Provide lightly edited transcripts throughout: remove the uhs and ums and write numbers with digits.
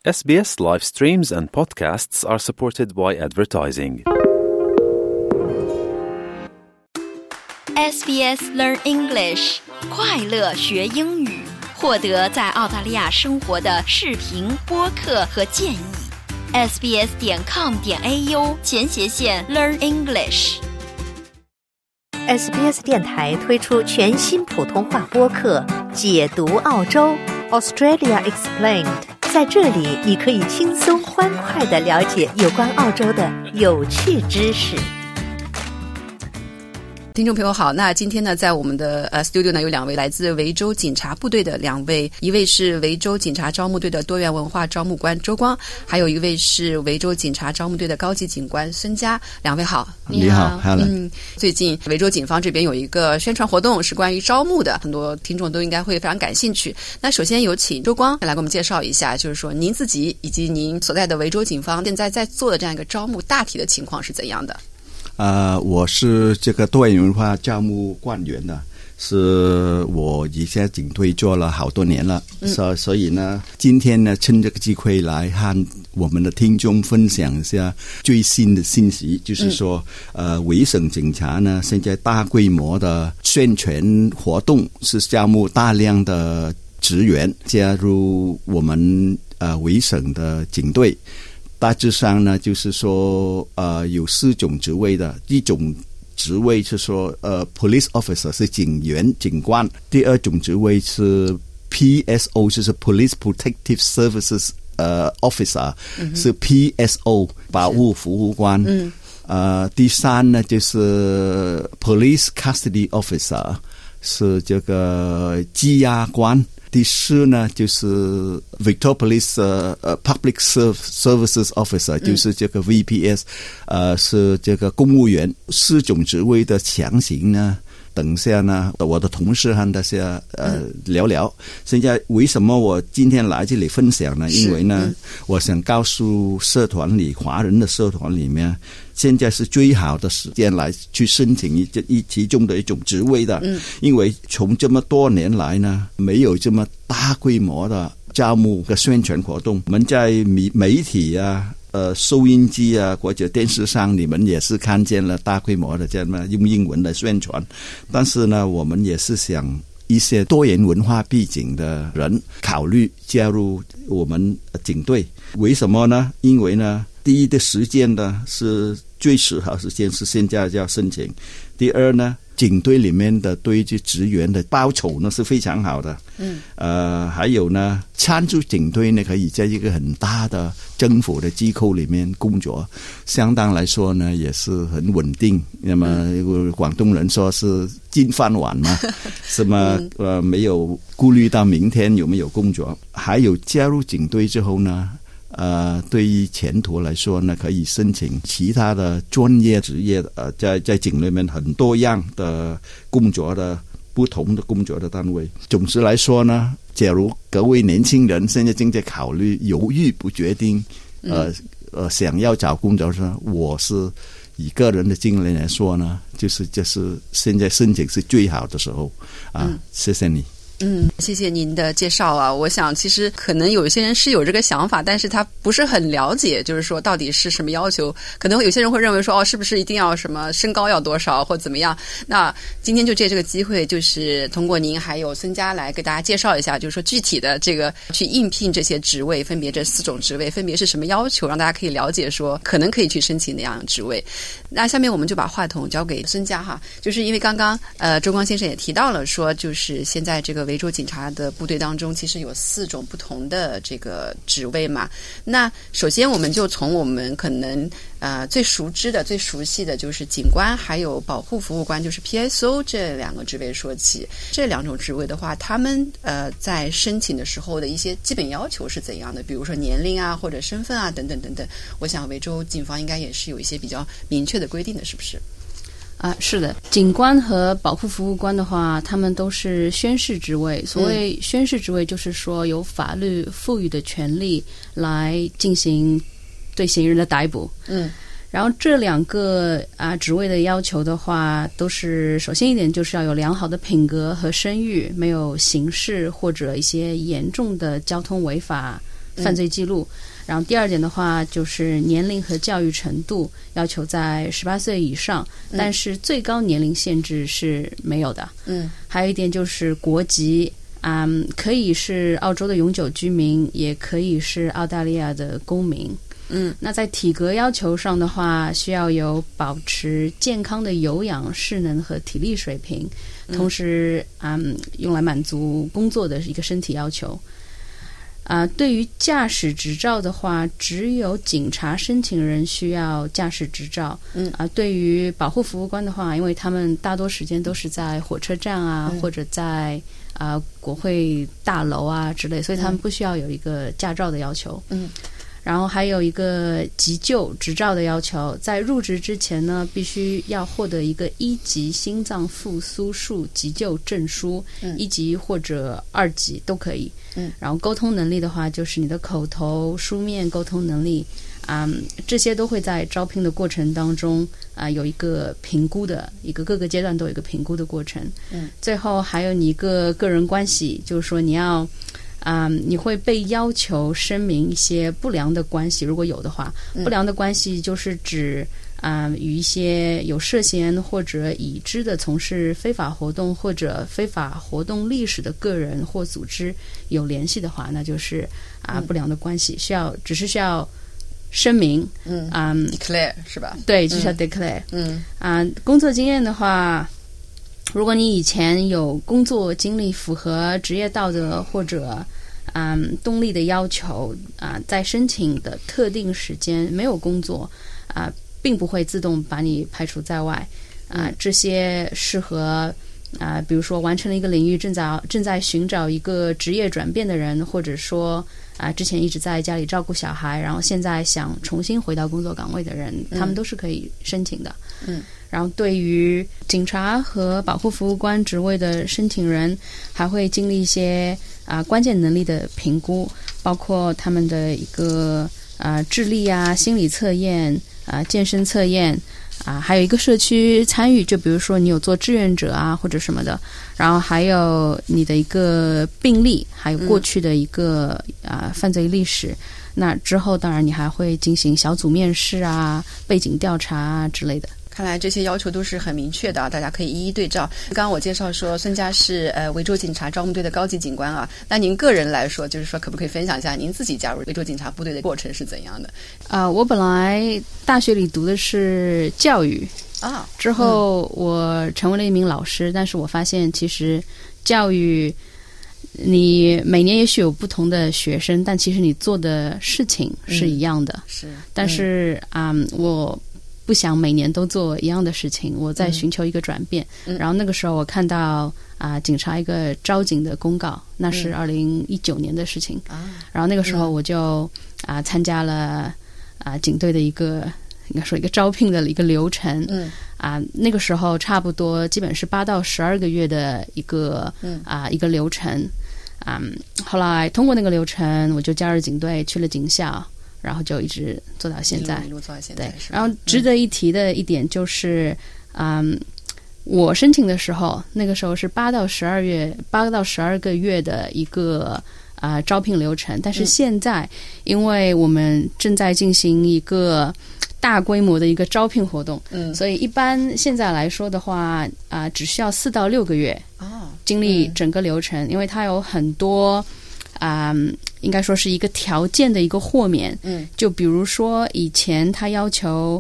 SBS live streams and podcasts are supported by advertising. SBS Learn English 快乐学英语，获得在澳大利亚生活的视频、播客和建议。sbs.com.au/Learn English。 SBS 电台推出全新普通话播客《解读澳洲 Australia Explained》，在这里你可以轻松欢快地了解有关澳洲的有趣知识。 听众朋友好，那今天呢，在我们的studio 呢有两位来自维州警察部队的两位，一位是维州警察招募队的多元文化招募官周光，还有一位是维州警察招募队的高级警官孙佳。两位好。 你好。 最近维州警方这边有一个宣传活动是关于招募的，很多听众都应该会非常感兴趣。那首先有请周光来给我们介绍一下，就是说您自己以及您所在的维州警方现在在做的这样一个招募大体的情况是怎样的？ 我是这个多元文化招募官员的，是我以前警队做了好多年了，所以呢，今天呢，趁这个机会来和我们的听众分享一下最新的信息，就是说，维省警察呢，现在大规模的宣传活动是招募大量的职员加入我们维省的警队。大致上呢，就是说，有4种职位的。一种职位是说，police officer 是警员、警官；第二种职位是 PSO， 就是 police protective services officer，是 PSO 保护服务官。第三呢就是 police custody officer， 是这个羁押官。第4呢就是 Victoria Police Public Services Officer， 就是这个 VPS， 是这个公务员。4种职位的详情呢，等一下呢，我的同事和大家聊聊。现在为什么我今天来这里分享呢？因为呢，我想告诉社团里华人的社团里面，现在是最好的时间来去申请其中的一种职位的。因为从这么多年来呢，没有这么大规模的招募的宣传活动。我们在媒体啊、收音机啊或者电视上，你们也是看见了大规模的这样用英文的宣传。但是呢，我们也是想一些多元文化背景的人考虑加入我们警队。为什么呢？因为呢，第一的时间呢是最适合时间是现在就要申请。第二呢，警队里面的对这职员的报酬呢是非常好的。还有呢，参与警队呢可以在一个很大的政府的机构里面工作，相当来说呢也是很稳定。那么广东人说是金饭碗嘛，是吗？没有顾虑到明天有没有工作。还有加入警队之后呢，对于前途来说呢，可以申请其他的专业职业在警里面很多样的工作的不同的工作的单位。总之来说呢，假如各位年轻人现在正在考虑犹豫不决定，想要找工作的时候，我是以个人的经历来说呢，就是现在申请是最好的时候啊。谢谢你。 谢谢您的介绍啊。我想其实可能有些人是有这个想法，但是他不是很了解，就是说到底是什么要求。可能有些人会认为说，是不是一定要什么身高要多少或怎么样。那今天就借这个机会，就是通过您还有孙佳来给大家介绍一下，就是说具体的这个去应聘这些职位，分别这4种职位分别是什么要求，让大家可以了解说可能可以去申请那样的职位。那下面我们就把话筒交给孙佳哈，就是因为刚刚周光先生也提到了说，就是现在这个维州警察的部队当中其实有4种不同的这个职位嘛。那首先我们就从我们可能最熟知的最熟悉的就是警官还有保护服务官，就是 PSO 这2个职位说起。这2种职位的话，他们在申请的时候的一些基本要求是怎样的？比如说年龄啊或者身份啊等等等等，我想维州警方应该也是有一些比较明确的规定的，是不是？ 是的，警官和保护服务官的话，他们都是宣誓职位。所谓宣誓职位，就是说有法律赋予的权利来进行对嫌疑人的逮捕。然后这2个职位的要求的话，都是首先一点就是要有良好的品格和声誉，没有刑事或者一些严重的交通违法犯罪记录。然后第二点的话就是年龄和教育程度要求在18岁以上，但是最高年龄限制是没有的。还有一点就是国籍，可以是澳洲的永久居民，也可以是澳大利亚的公民。那在体格要求上的话，需要有保持健康的有氧势能和体力水平，同时用来满足工作的一个身体要求。对于驾驶执照的话，只有警察申请人需要驾驶执照。对于保护服务官的话，因为他们大多时间都是在火车站啊，或者在国会大楼啊之类，所以他们不需要有一个驾照的要求。然后还有一个急救执照的要求，在入职之前呢，必须要获得一个1级心脏复苏术急救证书，1级或者2级都可以。然后沟通能力的话，就是你的口头、书面沟通能力，这些都会在招聘的过程当中有一个评估的，各个阶段都有一个评估的过程。最后还有你一个个人关系，就是说你会被要求声明一些不良的关系，如果有的话。不良的关系就是指与一些有涉嫌或者已知的从事非法活动或者非法活动历史的个人或组织有联系的话，那就是不良的关系，只是需要声明。 declare 是吧？ 对，就是要 declare。工作经验的话，如果你以前有工作经历符合职业道德或者动力的要求，在申请的特定时间没有工作，并不会自动把你排除在外。这些适合比如说完成了一个领域正在寻找一个职业转变的人，或者说之前一直在家里照顾小孩，然后现在想重新回到工作岗位的人，他们都是可以申请的。然后对于警察和保护服务官职位的申请人，还会经历一些关键能力的评估，包括他们的一个智力心理测验健身测验还有一个社区参与，就比如说你有做志愿者或者什么的，然后还有你的一个病历，还有过去的一个犯罪历史。那之后当然你还会进行小组面试背景调查之类的。 看来这些要求都是很明确的，大家可以一一对照。刚刚我介绍说孙佳是维州警察招募队的高级警官那您个人来说，就是说可不可以分享一下您自己加入维州警察部队的过程是怎样的？ 我本来大学里读的是教育之后我成为了一名老师，但是我发现其实教育你每年也许有不同的学生，但其实你做的事情是一样的。但是我不想每年都做一样的事情，我在寻求一个转变。然后那个时候我看到警察一个招警的公告，那是2019年的事情。然后那个时候我就参加了警队的一个应该说一个招聘的一个流程。那个时候差不多基本是8到12个月的一个一个流程。后来通过那个流程，我就加入警队，去了警校，然后就一直做到现在。对，然后值得一提的一点就是，我申请的时候，那个时候是8到12个月的一个招聘流程，但是现在因为我们正在进行一个大规模的一个招聘活动，所以一般现在来说的话只需要4到6个月经历整个流程，因为它有很多应该说是一个条件的一个豁免。就比如说以前他要求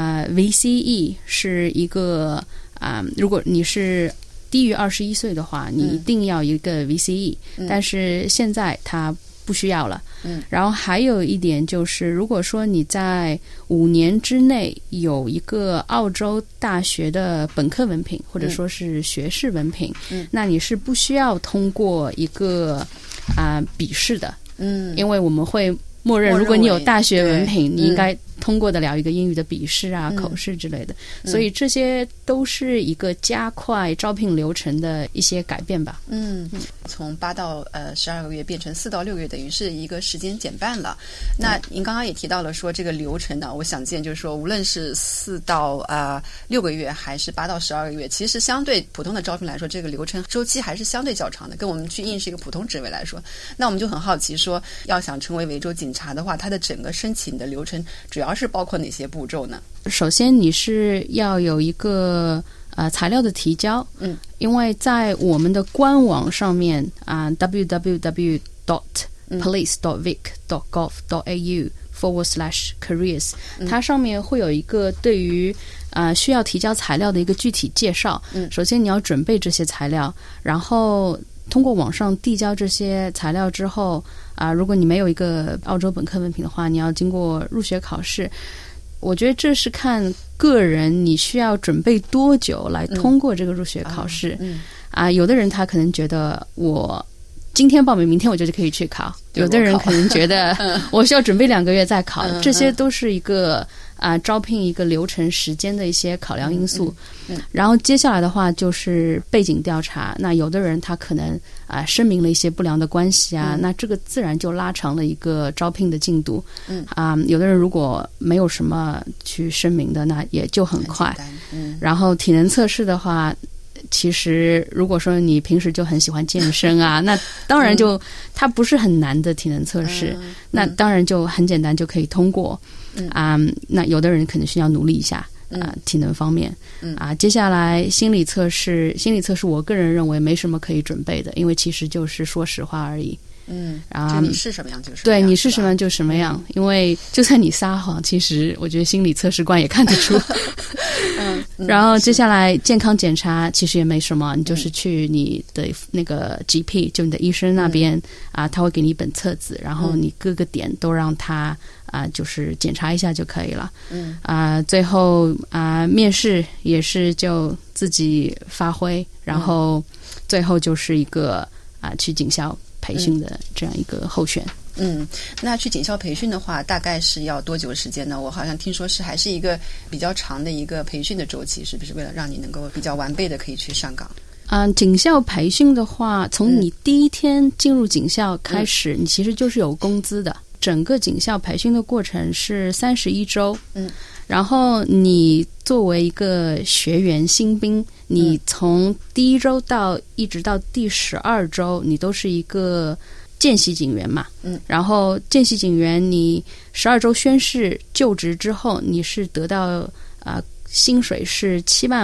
VCE 是一个如果你是低于21岁的话，你一定要一个 VCE，但是现在他不需要了。然后还有一点就是，如果说你在5年之内有一个澳洲大学的本科文凭，或者说是学士文凭，那你是不需要通过一个笔试的。因为我们会默认如果你有大学文凭，你应该通过得了一个英语的笔试啊、口试之类的。所以这些都是一个加快招聘流程的一些改变吧。 从8到12个月变成4到6个月，等于是一个时间减半了。那您刚刚也提到了说这个流程呢，我想见就是说无论是4到6个月还是8到12个月，其实相对普通的招聘来说，这个流程周期还是相对较长的，跟我们去应试一个普通职位来说。那我们就很好奇说，要想成为维州警察的话，它的整个申请的流程主要是包括哪些步骤呢？ 首先你是要有一个材料的提交，因为在我们的官网上面www.police.vic.gov.au/careers，它上面会有一个对于需要提交材料的一个具体介绍。首先你要准备这些材料，然后通过网上递交这些材料之后如果你没有一个澳洲本科文凭的话，你要经过入学考试。我觉得这是看个人你需要准备多久来通过这个入学考试。有的人他可能觉得我今天报名明天我就可以去考，有的人可能觉得我需要准备2个月再考。这些都是一个招聘一个流程时间的一些考量因素。然后接下来的话就是背景调查，那有的人他可能声明了一些不良的关系那这个自然就拉长了一个招聘的进度。有的人如果没有什么去声明的，那也就很快。然后体能测试的话，其实如果说你平时就很喜欢健身那当然就它不是很难的体能测试，那当然就很简单就可以通过。那有的人可能需要努力一下体能方面。接下来心理测试我个人认为没什么可以准备的，因为其实就是说实话而已。 就你是什么样就是什么样， 对，你是什么样就什么样。因为就算你撒谎，其实我觉得心理测试官也看得出。然后接下来健康检查其实也没什么，你就是去你的那个 GP， 就你的医生那边他会给你一本册子，然后你各个点都让他就是检查一下就可以了。最后面试也是就自己发挥，然后最后就是一个去警校培训的这样一个候选。 那去警校培训的话大概是要多久时间呢？我好像听说是还是一个比较长的一个培训的周期，是不是为了让你能够比较完备的可以去上岗？ 警校培训的话，从你第一天进入警校开始，你其实就是有工资的。整个警校培训的过程是31周。然后你作为一个学员新兵，你从第1周一直到第12周，你都是一个见习警员嘛。然后见习警员你12周宣誓就职之后，你是得到薪水是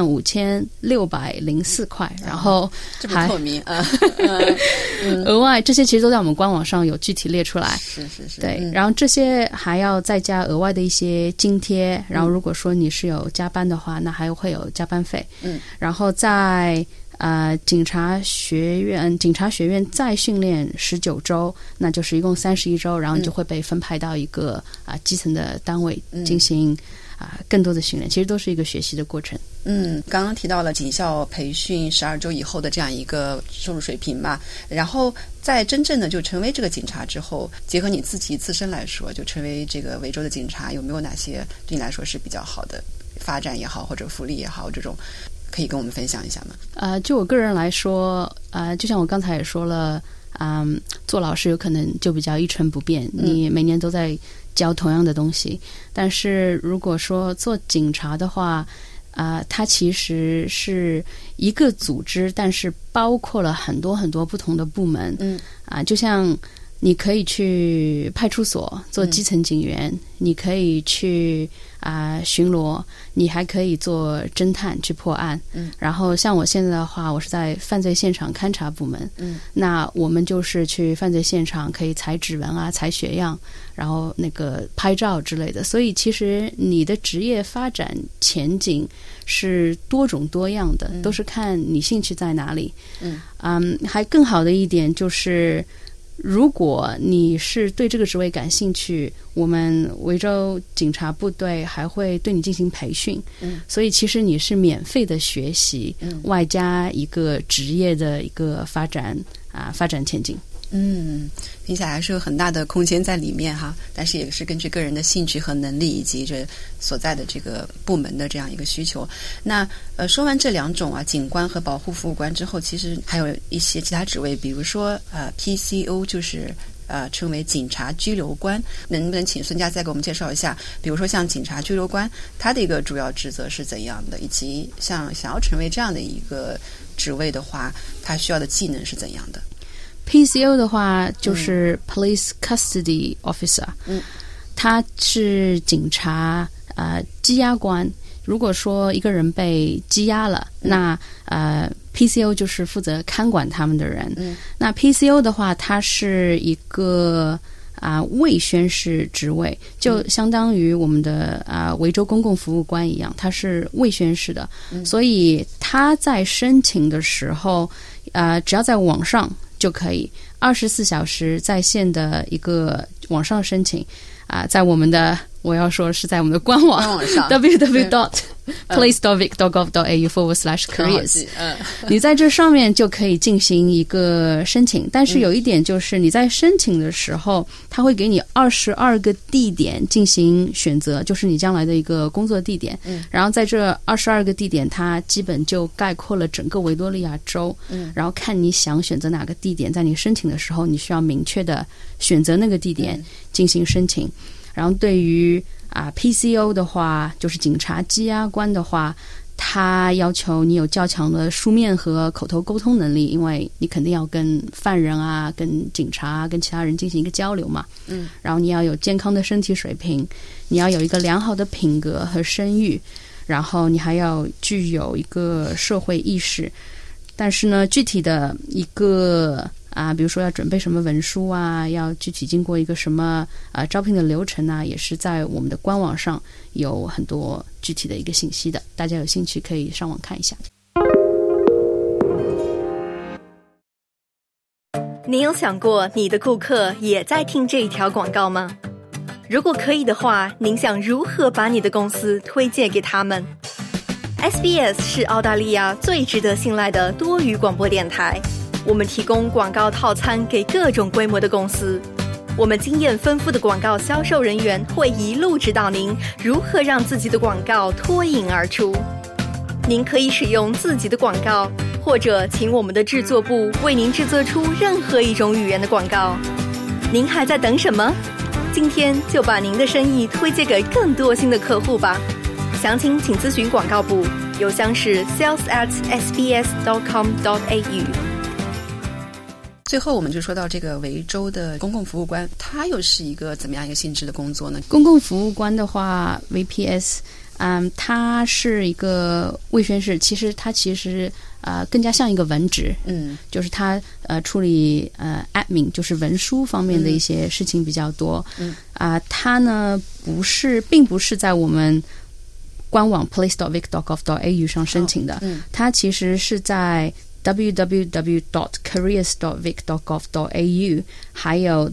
75,604块，然后这么透明额外这些其实都在我们官网上有具体列出来。 是对。然后这些还要再加额外的一些津贴，然后如果说你是有加班的话，那还会有加班费。然后在警察学院再训练19周，那就是一共31周，然后你就会被分派到一个基层的单位进行更多的训练，其实都是一个学习的过程。 刚刚提到了警校培训12周以后的这样一个收入水平嘛，然后在真正的就成为这个警察之后，结合你自己自身来说，就成为这个维州的警察，有没有哪些对你来说是比较好的发展也好，或者福利也好，这种可以跟我们分享一下吗？ 就我个人来说，就像我刚才也说了，做老师有可能就比较一成不变，你每年都在教同样的东西。但是如果说做警察的话，它其实是一个组织，但是包括了很多很多不同的部门。就像你可以去派出所做基层警员，你可以去巡逻，你还可以做侦探去破案。然后像我现在的话，我是在犯罪现场勘查部门。那我们就是去犯罪现场可以采指纹采血样，然后那个拍照之类的。所以其实你的职业发展前景是多种多样的，都是看你兴趣在哪里。还更好的一点就是如果你是对这个职位感兴趣，我们维州警察部队还会对你进行培训。所以其实你是免费的学习，外加一个职业的一个发展前景。 听起来还是有很大的空间在里面哈，但是也是根据个人的兴趣和能力以及这所在的这个部门的这样一个需求。那说完这两种啊，警官和保护服务官之后，其实还有一些其他职位，比如说PCO 就是称为警察拘留官，能不能请孙佳再给我们介绍一下，比如说像警察拘留官他的一个主要职责是怎样的，以及像想要成为这样的一个职位的话，他需要的技能是怎样的 ？PCO 的话就是 Police Custody Officer，他是警察羁押官。如果说一个人被羁押了，那PCO 就是负责看管他们的人。那 PCO 的话，它是一个未宣誓职位，就相当于我们的维州公共服务官一样，它是未宣誓的。所以他在申请的时候，只要在网上就可以24小时在线的一个网上申请在我们的我要说是在我们的官网上www.police.vic.gov.au/careers 你在这上面就可以进行一个申请，但是有一点就是你在申请的时候，他会给你22个地点进行选择，就是你将来的一个工作地点，然后在这22个地点它基本就概括了整个维多利亚州，然后看你想选择哪个地点，在你申请的时候你需要明确的选择那个地点进行申请。然后对于PCO 的话，就是警察羁押官的话，他要求你有较强的书面和口头沟通能力，因为你肯定要跟犯人跟警察跟其他人进行一个交流嘛。然后你要有健康的身体水平，你要有一个良好的品格和声誉，然后你还要具有一个社会意识。但是呢，具体的一个比如说要准备什么文书要具体经过一个什么招聘的流程也是在我们的官网上有很多具体的一个信息的，大家有兴趣可以上网看一下。 你有想过你的顾客也在听这一条广告吗？如果可以的话，您想如何把你的公司推荐给他们？ SBS 是澳大利亚最值得信赖的多语广播电台，我们提供广告套餐给各种规模的公司，我们经验丰富的广告销售人员会一路指导您如何让自己的广告脱颖而出。您可以使用自己的广告，或者请我们的制作部为您制作出任何一种语言的广告。您还在等什么？今天就把您的生意推荐给更多新的客户吧。详情请咨询广告部，邮箱是 sales@sbs.com.au。 最后我们就说到这个维州的公共服务官，他又是一个怎么样一个性质的工作呢？ 公共服务官的话 VPS它是一个未宣誓，它其实更加像一个文职，就是它处理admin 就是文书方面的一些事情比较多，它呢并不是在我们官网 police.vic.gov.au 上申请的，它其实是在www.careers.vic.gov.au 还有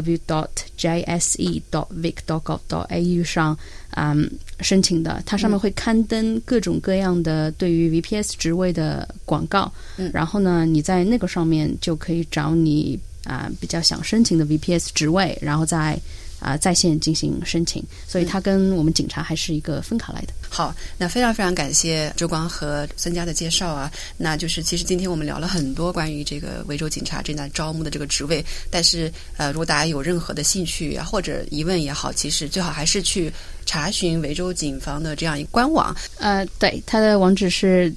www.jse.vic.gov.au 上申请的。它上面会刊登各种各样的对于 VPS 职位的广告，然后呢你在那个上面就可以找你比较想申请的 VPS 职位，然后在线进行申请，所以它跟我们警察还是一个分开来的。 好，那非常非常感谢周光和孙佳的介绍那就是其实今天我们聊了很多关于这个维州警察正在招募的这个职位，但是如果大家有任何的兴趣或者疑问也好，其实最好还是去查询维州警方的这样一个官网。 对，它的网址是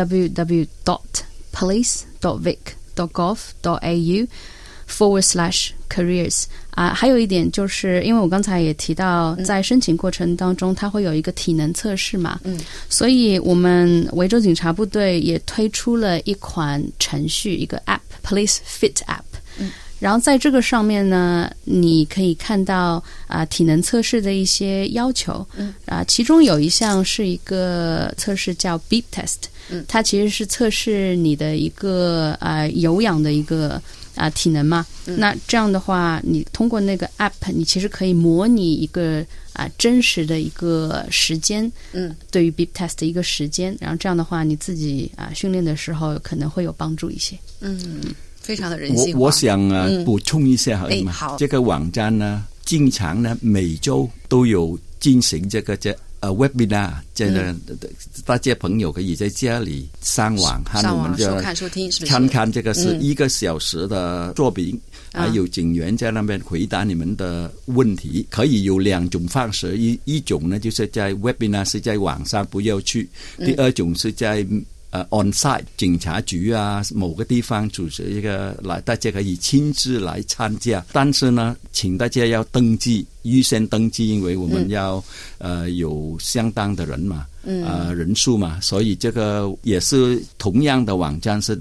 www.police.vic.gov.au/careers。还有一点就是因为我刚才也提到在申请过程当中它会有一个体能测试嘛，所以我们维州警察部队也推出了一款程序，一个 app Police Fit App，然后在这个上面呢你可以看到体能测试的一些要求，其中有一项是一个测试叫 Beep Test，它其实是测试你的一个有氧的一个体能嘛，那这样的话你通过那个 app 你其实可以模拟一个真实的一个时间，对于 beep test 的一个时间，然后这样的话你自己训练的时候可能会有帮助一些。 非常的人性化。 我想补充一下好吗？ 好， 这个网站呢，经常呢每周都有进行这个webinar， 这个大家朋友可以在家里上网看我们收看收听，是不是？ 看这个是1个小时的作品，还有警员在那边回答你们的问题，可以有2种方式，一种呢就是在 webinar 是在网上不要去，第二种是在on site 警察局啊某个地方组织一个来，大家可以亲自来参加，但是呢请大家要登记，预先登记，因为我们要有相当的人嘛，人数嘛，所以这个也是同样的网站是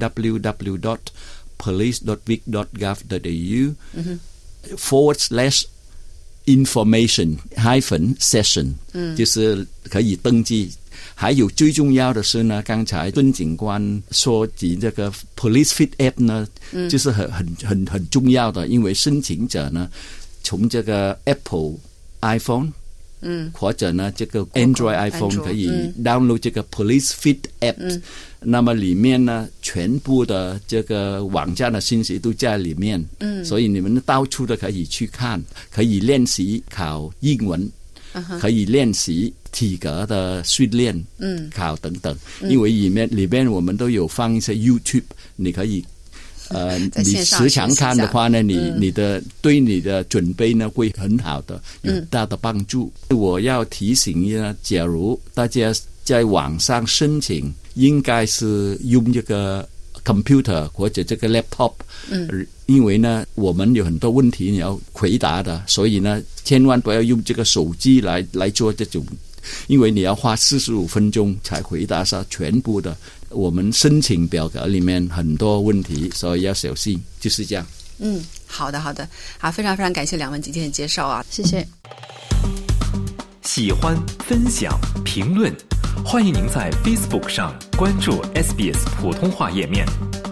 www.police.vic.gov.au/information-session，就是可以登记。还有最重要的是呢，刚才孙警官说及这个 Police Fit App 呢，就是很重要的，因为申请者呢，从这个 Apple iPhone，或者呢这个 Android iPhone 可以 download 这个 Police Fit App，那么里面呢全部的这个网站的信息都在里面，所以你们到处都可以去看，可以练习考英文。可以练习体格的训练，考等等，因为里面我们都有放一些 YouTube， 你可以你时常看的话呢，你的对你的准备呢会很好的，有大的帮助。我要提醒一下，假如大家在网上申请，应该是用这个 computer 或者这个 laptop，因为呢我们有很多问题你要回答的，所以呢千万不要用这个手机来做这种，因为你要花45分钟才回答上全部的我们申请表格里面很多问题，所以要小心，就是这样。 好的，非常非常感谢两位今天的介绍啊， 谢谢。 喜欢、分享、评论，欢迎您在 Facebook 上关注 SBS 普通话页面。